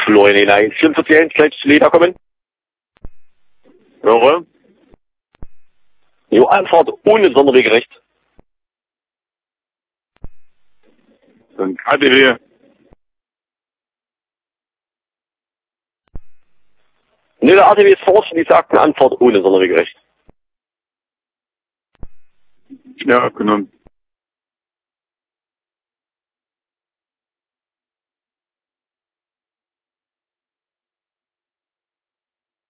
Schleune hinein. 44 gleich Leder kommen. Höre. Jo, Anfahrt ohne Sonderweg rechts. Dann KTW. Ne, der ATW ist vor, die sagten Anfahrt ohne Sonderweg rechts. Ja, genommen.